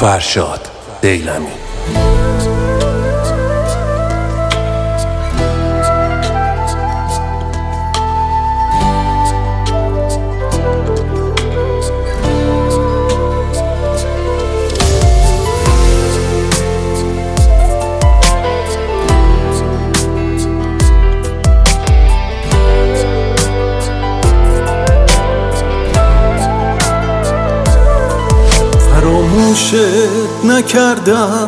فرشاد دیلمی. فراموشت نکردم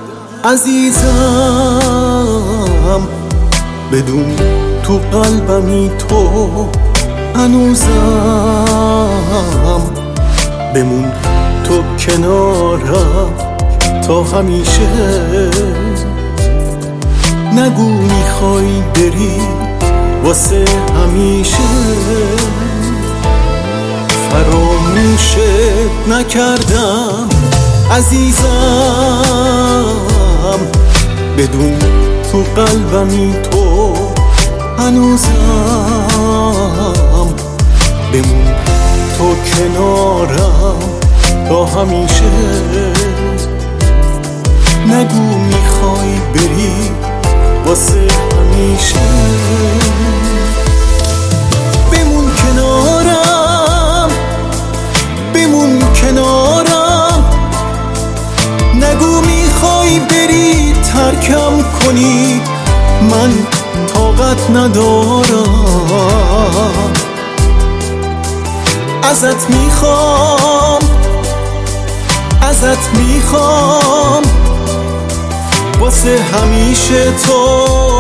عزیزم، بدون تو قلبمی تو هنوزم. بمون تو کنارم تا همیشه، نگو میخوای بری واسه همیشه. فراموشت نکردم عزیزم، بدون تو قلبمی تو هنوزم. بمون تو کنارم تا همیشه، نگو میخوای بری واسه همیشه. بمون کنارم، بمون کنارم، نگو میخوای بری ترکم کنی، من طاقت ندارم. ازت میخوام، ازت میخوام، واسه همیشه تو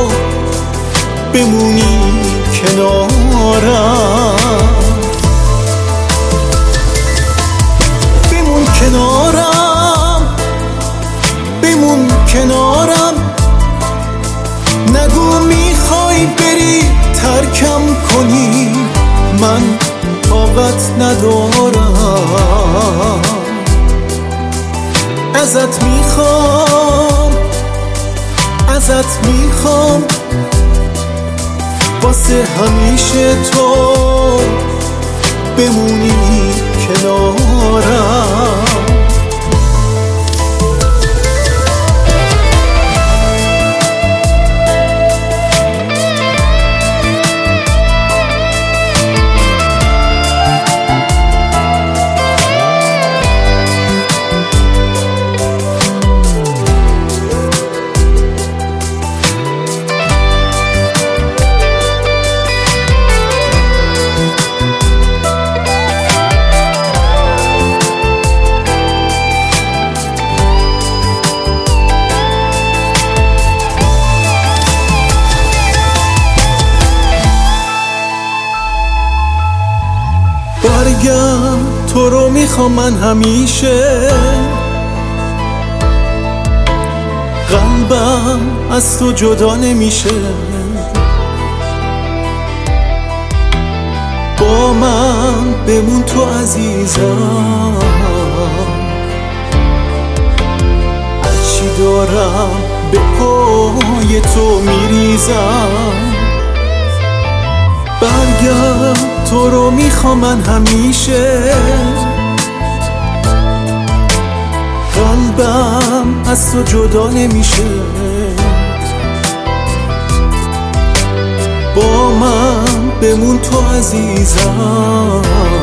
بمونی کنارم. بمون کنارم، بمون کنارم، نگو میخوای بری ترکم کنی، من طاقت ندارم. ازت میخوام، ازت میخوام، واسه همیشه تو بمونی کنارم. برگم تو رو میخوام من همیشه، قلبم از تو جدا نمیشه. با من بمون تو عزیزم، هرچی دارم به پای تو میریزم. برگم تو رو میخوام من همیشه، قلبم از تو جدا نمیشه. با من بمون تو عزیزم،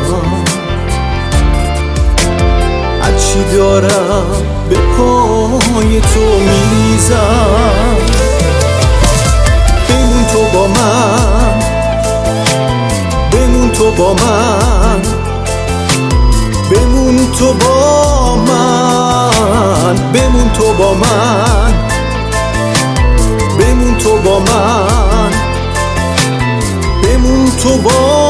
هرچی دارم به پای تو میریزم. بمون تو با من، بمون تو با من، بمون تو با من، بمون تو با من، بمون تو با من، بمون تو با